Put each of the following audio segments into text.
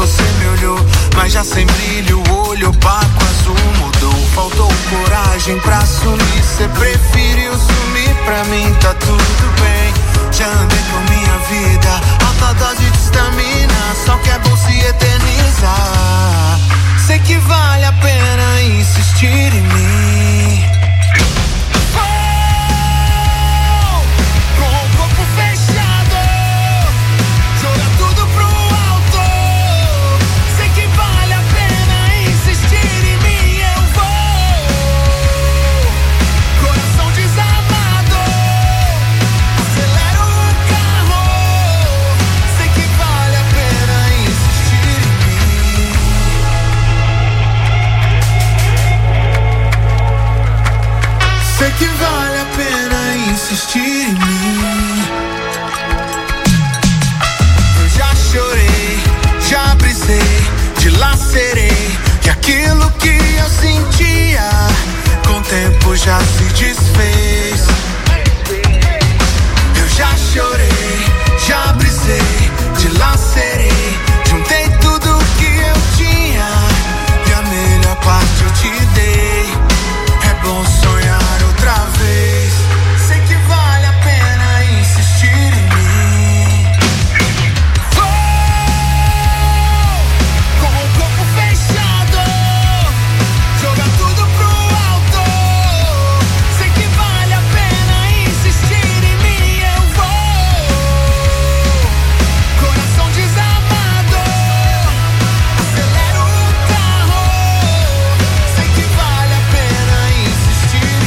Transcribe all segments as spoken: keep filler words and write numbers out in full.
você me olhou, mas já sem brilho, o olho opaco, azul mudou. Faltou coragem pra assumir, cê preferiu sumir. Pra mim tá tudo bem, já andei com minha vida, alta dose de estamina, só que é bom se eternizar. Sei que vale a pena insistir em mim. Sei que vale a pena insistir em mim. Eu já chorei, já brisei, dilacerei, que aquilo que eu sentia com o tempo já se desfez. Eu já chorei, já brisei, dilacerei, juntei tudo que eu tinha e a melhor parte eu te dei. É bom sonhar outra vez. Sei que vale a pena insistir em mim. Oh, com o corpo fechado, joga tudo pro alto. Sei que vale a pena insistir em mim. Eu vou, coração desamado, acelero o carro. Sei que vale a pena insistir.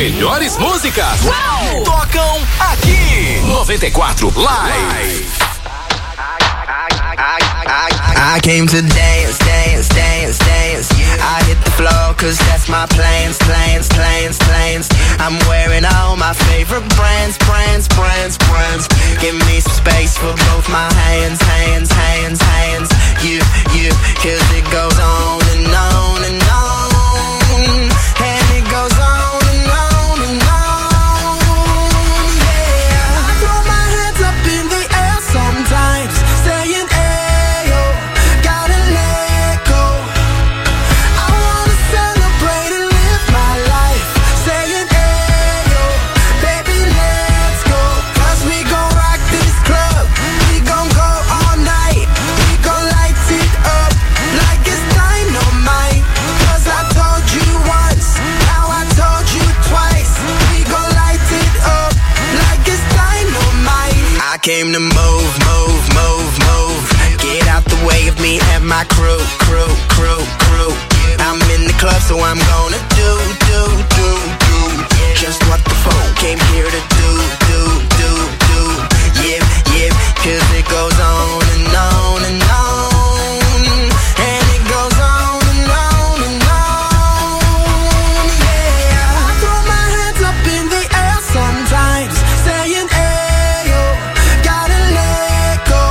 melhores músicas Uau! Tocam aqui. noventa e quatro Live. I came to dance, dance, dance, dance. I hit the floor cause that's my plans, plans, plans, plans. I'm wearing all my favorite brands, brands, brands, brands. Give me some space for both my hands, hands, hands, hands. You, you, cause it goes on and on and on. And it goes on and on and on. Yeah, I throw my hands up in the air sometimes, saying ayo, gotta let go. I wanna celebrate and live my life, saying ayo, baby let's go. Cause we gon' rock this club, we gon' go all night. We gon' light it up like it's dynamite. Cause I told you once, now I told you twice. We gon' light it up like it's dynamite. I came to move, move, move, move. Get out the way of me and my crew, crew, crew, crew. I'm in the club, so I'm gonna do, do, do, do just what the folk came here to do, do, do, do. Yeah, yeah, cause it goes on and on and on. And it goes on and on and on. Yeah, I throw my hands up in the air sometimes, saying ayo, gotta let go.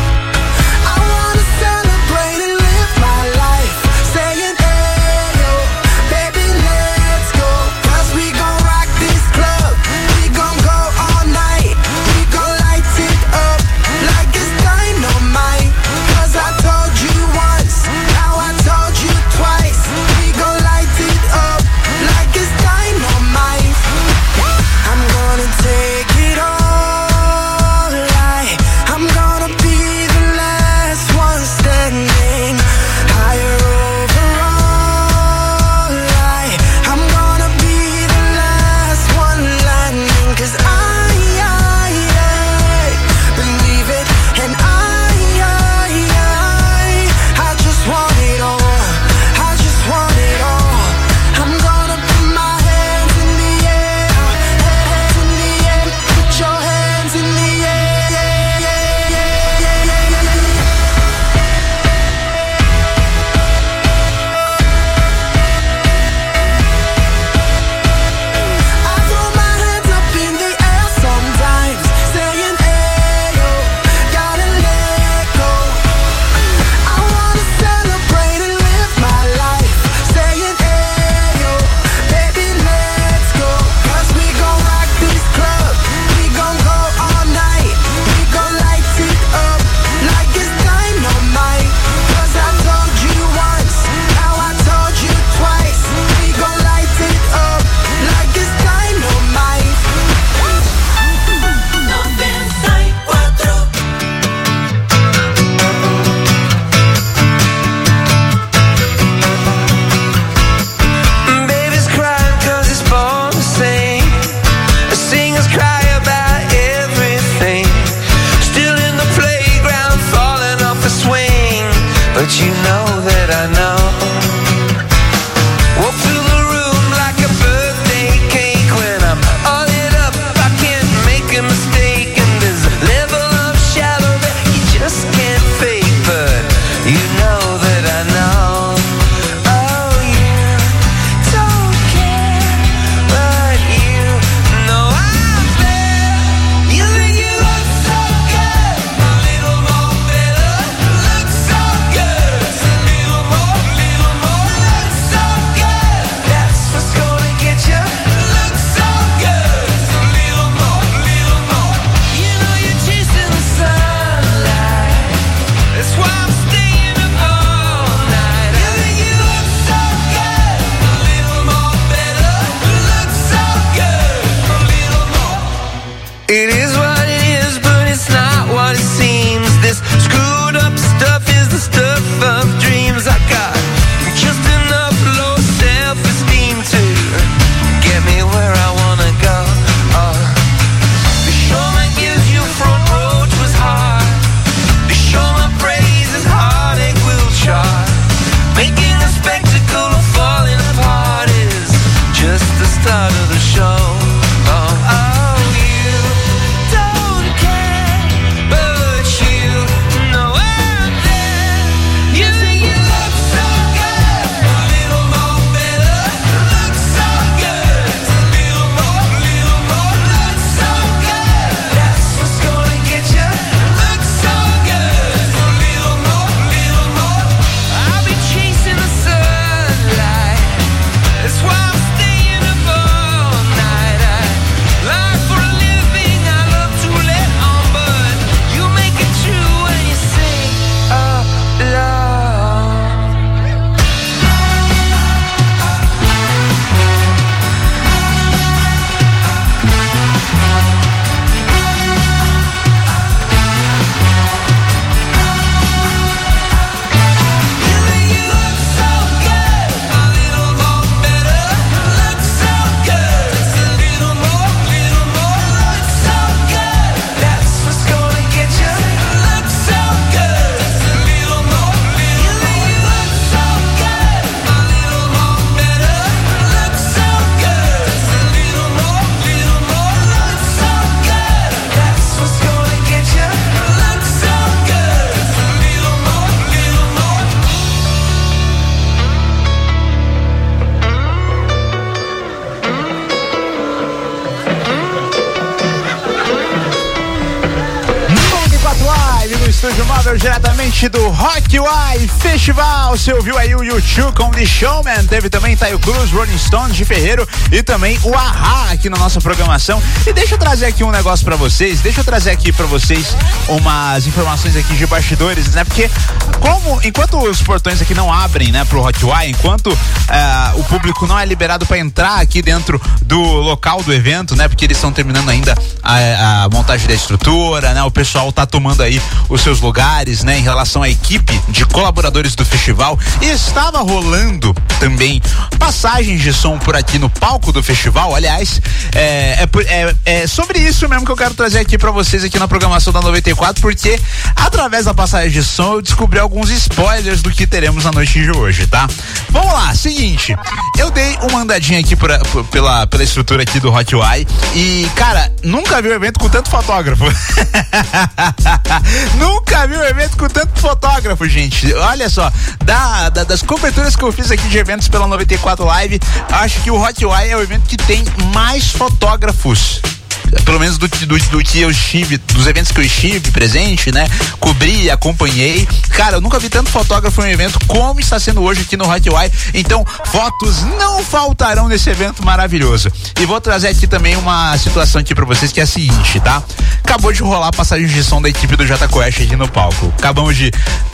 I wanna celebrate and live my life, saying ayo, baby let's go. Cause we gon' rock this club, we gon' go all night. We gon' light it up like it's dynamite. Cause I told you once, now I told you twice. We gon' light it up like it's dynamite. I'm gonna take it all, like I'm gonna be the last one standing. Higher overall, like I'm gonna be the last one landing. Cause I, I, I believe it, and I, I, I I just want it all, I just want it all. I'm gonna put my hands in the air, hands in the air. Put your hands in the air, yeah, yeah, yeah, yeah, yeah, yeah. I throw my hands up in the air sometimes, saying ayo, gotta let go. I wanna celebrate and live my life, saying ayo, baby let's go. Cause we gon' rock this club, we gon' go all night. We gon' light it up like it's dynamite. Cause I told you once, now I told you twice. We gon' light it up like it's dynamite. noventa y cuatro Babies crying cause it's born to sing. The singers cry about everything. Still in the playground, falling off the swing. But you know that I know. Walk through the room like a birthday cake. When I'm all lit up, I can't make a mistake. And there's a level of shallow that you just can't fake. But you know that I know. Oh, you don't care, but you know I'm there. You think you look so good, a little more better. Look so good, a little more, little Improvável, diretamente do Rock Y Festival. Você ouviu aí o U dois com The Showman, teve também Taio Cruz, Rolling Stones de Ferreiro e também o A-ha aqui na nossa programação. E deixa eu trazer aqui um negócio pra vocês, deixa eu trazer aqui pra vocês umas informações aqui de bastidores, né? Porque como, enquanto os portões aqui não abrem, né, pro Rock Y, enquanto uh, o público não é liberado pra entrar aqui dentro do local do evento, né? Porque eles estão terminando ainda a, a montagem da estrutura, né? O pessoal tá tomando aí os seus lugares, né, em relação à equipe de colaboradores do festival, e estava rolando também passagens de som por aqui no palco do festival. Aliás, é, é, é sobre isso mesmo que eu quero trazer aqui pra vocês aqui na programação da noventa e quatro, porque através da passagem de som eu descobri alguns spoilers do que teremos na noite de hoje, tá? Vamos lá, seguinte, eu dei uma andadinha aqui por, por, pela, pela estrutura aqui do Rock Y e, cara, nunca vi um evento com tanto fotógrafo. Nunca vi um evento com tanto fotógrafo, gente. Olha só, da, da, das coberturas que eu fiz aqui de eventos pela noventa e quatro Live, acho que o Rock Y é o evento que tem mais fotógrafos. Pelo menos do, do, do que eu estive, dos eventos que eu estive presente, né? Cobri, acompanhei. Cara, eu nunca vi tanto fotógrafo em um evento como está sendo hoje aqui no Rock Y. Então, fotos não faltarão nesse evento maravilhoso. E vou trazer aqui também uma situação aqui pra vocês que é a seguinte, tá? Acabou de rolar a passagem de som da equipe do Jota Quest aqui no palco. Acabamos de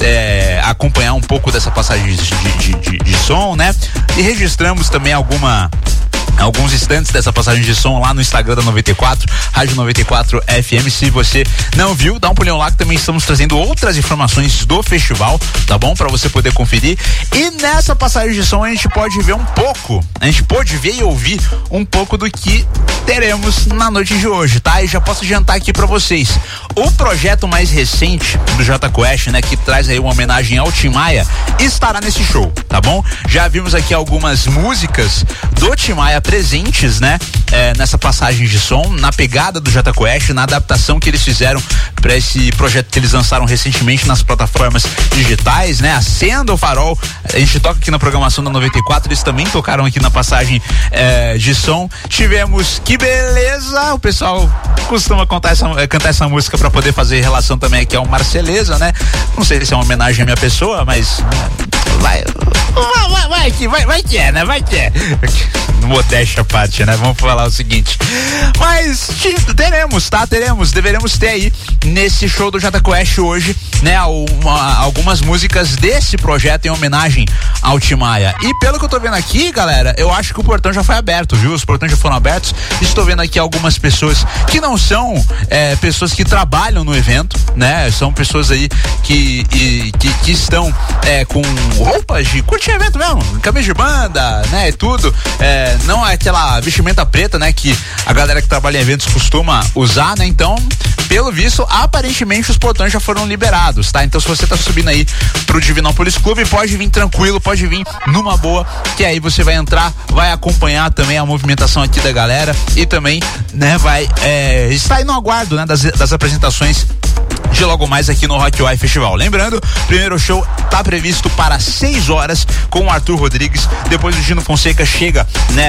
é, acompanhar um pouco dessa passagem de, de, de, de som, né? E registramos também alguma... alguns instantes dessa passagem de som lá no Instagram da noventa e quatro, Rádio noventa e quatro F M. Se você não viu, dá um pulinho lá que também estamos trazendo outras informações do festival, tá bom? Pra você poder conferir. E nessa passagem de som a gente pode ver um pouco, a gente pode ver e ouvir um pouco do que teremos na noite de hoje, tá? E já posso adiantar aqui pra vocês, o projeto mais recente do Jota Quest, né, que traz aí uma homenagem ao Tim Maia, estará nesse show, tá bom? Já vimos aqui algumas músicas do Tim Maia presentes, né, é, nessa passagem de som, na pegada do Jota Quest, na adaptação que eles fizeram para esse projeto que eles lançaram recentemente nas plataformas digitais, né? Acenda o Farol, a gente toca aqui na programação da noventa e quatro, eles também tocaram aqui na passagem é, de som. Tivemos Que Beleza, o pessoal costuma cantar essa, cantar essa música para poder fazer relação também aqui ao Marceleza, né? Não sei se é uma homenagem à minha pessoa, mas vai, vai, vai, vai que, vai, vai que é, né? Vai que é. Modéstia à parte, né? Vamos falar o seguinte. Mas teremos, tá? Teremos, deveremos ter aí nesse show do Jota Quest hoje, né? Uma, algumas músicas desse projeto em homenagem ao Tim Maia. E pelo que eu tô vendo aqui, galera, eu acho que o portão já foi aberto, viu? Os portões já foram abertos. Estou vendo aqui algumas pessoas que não são é, pessoas que trabalham no evento, né? São pessoas aí que, e, que, que estão é, com roupas de curtir evento mesmo, camisa de banda, né? E tudo. É, não é aquela vestimenta preta, né, que a galera que trabalha em eventos costuma usar, né? Então, pelo visto, aparentemente os portões já foram liberados, tá? Então, se você tá subindo aí pro Divinópolis Clube, pode vir tranquilo, pode vir numa boa, que aí você vai entrar, vai acompanhar também a movimentação aqui da galera e também, né, vai é, estar aí no aguardo, né, das, das apresentações de logo mais aqui no Rock Y Festival. Lembrando, primeiro show tá previsto para seis horas com o Arthur Rodrigues, depois o Gino Fonseca chega, né,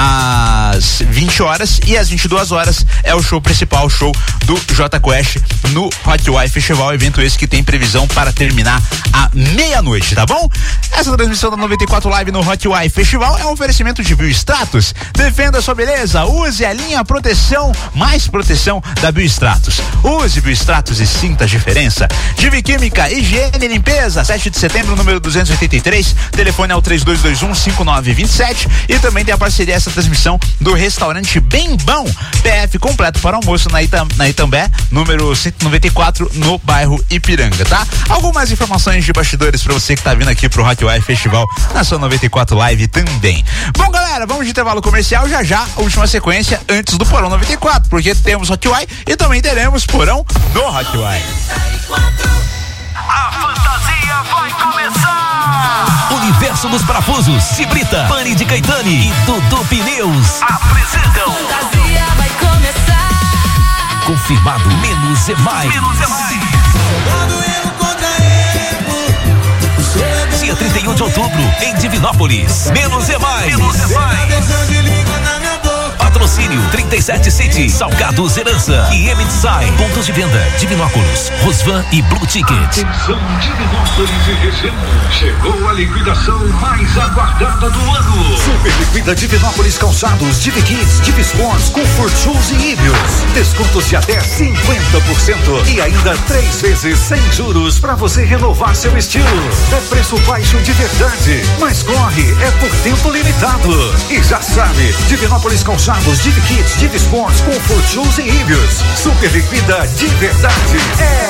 às vinte horas e às vinte e duas horas é o show principal, o show do Jota Quest no Rock Y Festival, evento esse que tem previsão para terminar à meia-noite, tá bom? Essa transmissão da noventa e quatro Live no Rock Y Festival é um oferecimento de Biostratos. Defenda a sua beleza, use a linha proteção, mais proteção da Biostratos. Use Biostratos e sinta a diferença. Divi Química, Higiene e Limpeza, sete de setembro, número duzentos e oitenta e três, telefone é o três dois dois um, cinco nove dois sete, e também tem a parceria essa transmissão do restaurante Bem Bom, P F completo para almoço na, Itam, na Itambé, número cento e noventa e quatro, no bairro Ipiranga, tá? Algumas informações de bastidores para você que tá vindo aqui pro Rock Y Festival na sua noventa e quatro Live também. Bom, galera, vamos de intervalo comercial, já já, a última sequência antes do Porão noventa e quatro, porque temos Rock Y e também teremos Porão do Rock Y. A fantasia vai começar! Universo dos Parafusos, Cibrita, Pani de Caetani e Dudu Pneus apresentam. A fantasia vai começar. Confirmado, menos é mais. Menos é mais. Dia trinta e um de outubro, em Divinópolis. Menos é mais. Menos é mais. Patrocínio trinta e sete City, Salgados Herança e M Design. Pontos de venda: Divinópolis, Rosvan e Blue Ticket. Atenção, Divinópolis e região. Chegou a liquidação mais aguardada do ano. Super Liquida Divinópolis Calçados, Divi Kids, Divi Sports, Comfort Shoes e Íbios. Descontos de até cinquenta por cento e ainda três vezes sem juros para você renovar seu estilo. É preço baixo de verdade, mas corre, é por tempo limitado. E já sabe, Divinópolis Calçados, Divi Kids, Divi Sports, Comfort Shoes e Íbios. Super Liquida de verdade é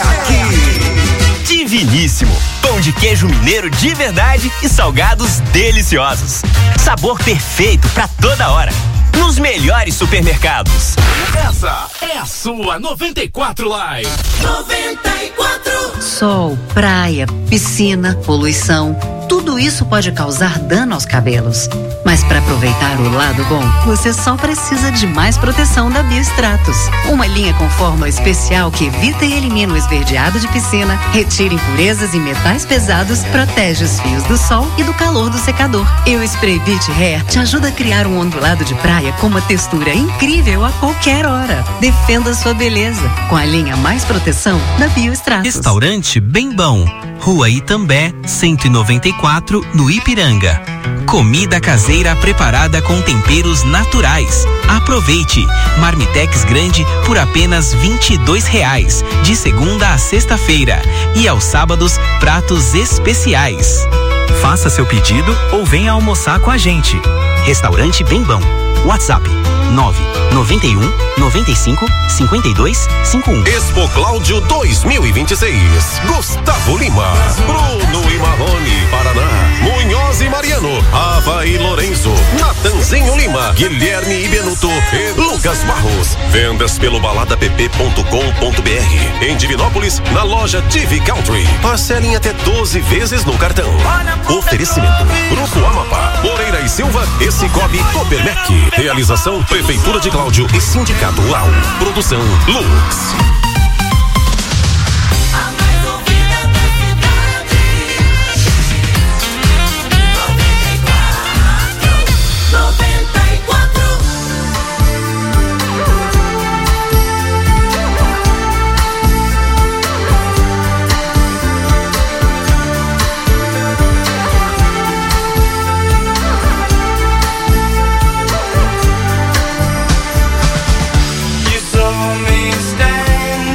aqui. Diviníssimo, pão de queijo mineiro de verdade e salgados deliciosos. Sabor perfeito pra toda hora. Nos melhores supermercados. Essa é a sua noventa e quatro Live. noventa e quatro. Sol, praia, piscina, poluição, tudo isso pode causar dano aos cabelos. Mas para aproveitar o lado bom, você só precisa de mais proteção da Biostratos. Uma linha com fórmula especial que evita e elimina o esverdeado de piscina, retira impurezas e metais pesados, protege os fios do sol e do calor do secador. E o Spray Beach Hair te ajuda a criar um ondulado de praia com uma textura incrível a qualquer hora. Defenda sua beleza com a linha mais proteção da Biostratos. Restaurante Bem Bom, Rua Itambé, cento e noventa e quatro, no Ipiranga. Comida caseira preparada com temperos naturais. Aproveite! Marmitex grande por apenas vinte e dois reais, de segunda a sexta-feira. E aos sábados, pratos especiais. Faça seu pedido ou venha almoçar com a gente. Restaurante Bem Bom. WhatsApp nove nove um nove cinco cinco dois cinco um. Expo Cláudio dois mil e vinte e seis. Gustavo Lima, Bruno e Marrone, Paraná, Munhoz e Mariano, Ava e Lorenzo, Natanzinho Lima, Guilherme e Benuto e Lucas Barros. Vendas pelo balada p p ponto com ponto b r. Em Divinópolis, na loja Divi Country. Parcelem até doze vezes no cartão. Oferecimento: Grupo Amapá, Moreira e Silva e Cicobi Copermec. Realização: Prefeitura de Cláudio e Sindicato U A U. Produção: Lux. You saw me stand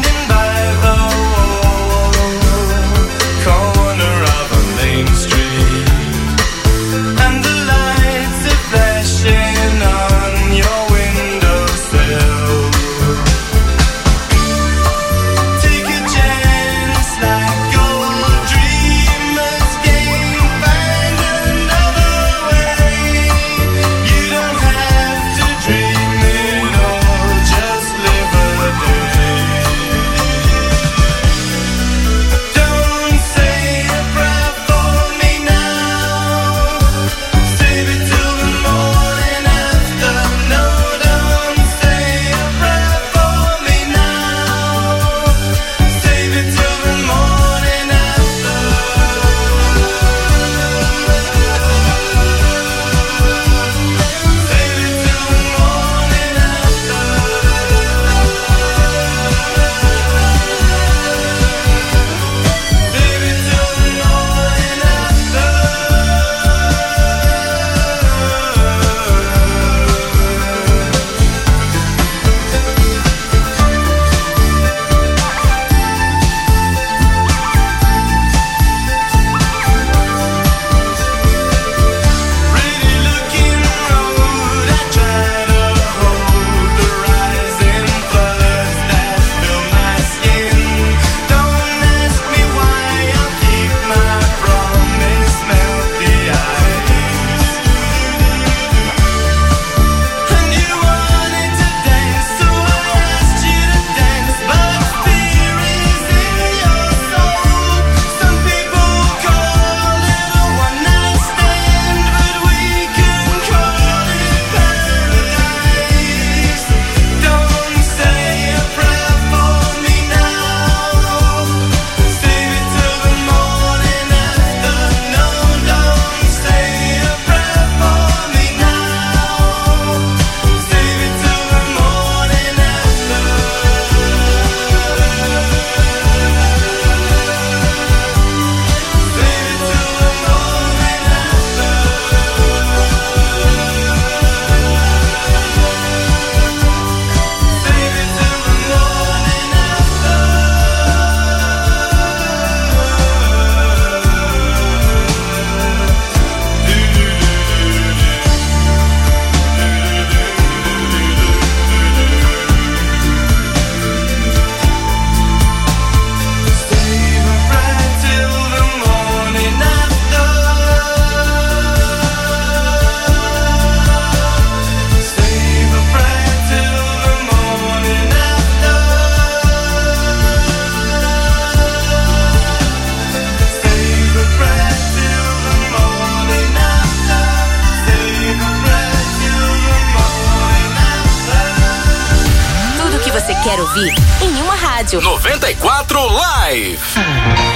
quer ouvir em uma rádio. noventa e quatro Live.